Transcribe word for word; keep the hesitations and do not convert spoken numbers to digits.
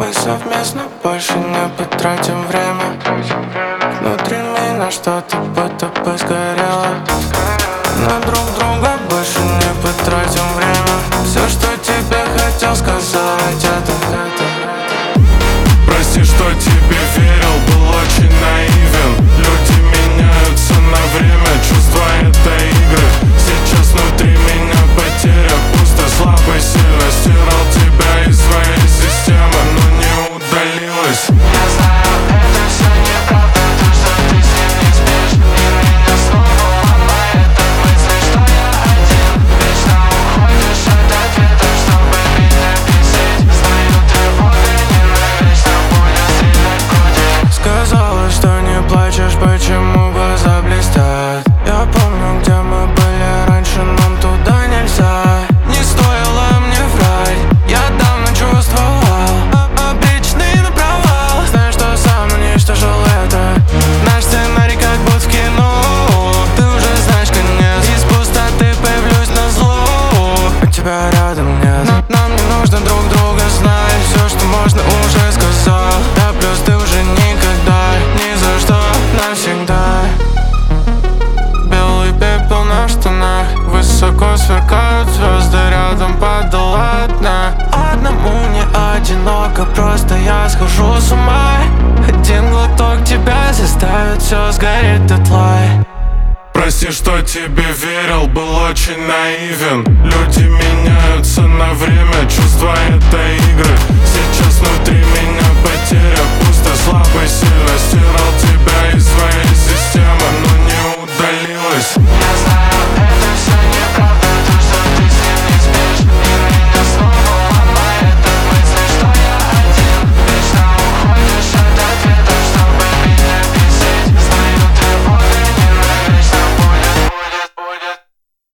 Мы совместно больше не потратим время. Внутри меня что-то будто бы сгорело. На друг друга больше не потратим время. Все, что тебе хотел сказать, это, это Прости, что тебе верил, был очень наивен. Люди меняются на время, чувства это игры. Сейчас внутри меня потеря, пусто, слабо, сильно. Стирал тебя из своей системы, но не удалилась. Я знаю, это все неправда, то, что ты с ним не спишь. Мир меня снова ломает от мысли, что я один. Вечно уходишь от ответа, чтобы меня бесить. Знаю, тревога ненавечно будет стрелять в груди. Сказала, что не плачешь, почему глаза блестят. Я помню, где мы были раньше, нам туда нельзя. Не стоило мне врать, я давно чувствовал обреченный на провал. Знаю, что сам уничтожил это. Наш сценарий как будто в кино. Ты уже знаешь конец, из пустоты появлюсь на зло. У тебя рядом нет, но нам не нужно друг друга знать. Все, что можно, уже сказал. Да плюс ты уже никогда, ни за что, навсегда. Белый пепел на штанах, высоко сверкают звезды, рядом падала одна. Одному не одиноко, просто я схожу с ума. Один глоток тебя заставит все сгореть дотла. Прости, что тебе верил, был очень наивен. Люди меняются на время, чувства это игры. Сейчас внутри меня потеря, пусто, слабо, сильно. Стирал тебя из своей системы, но не удалилась. Я знаю,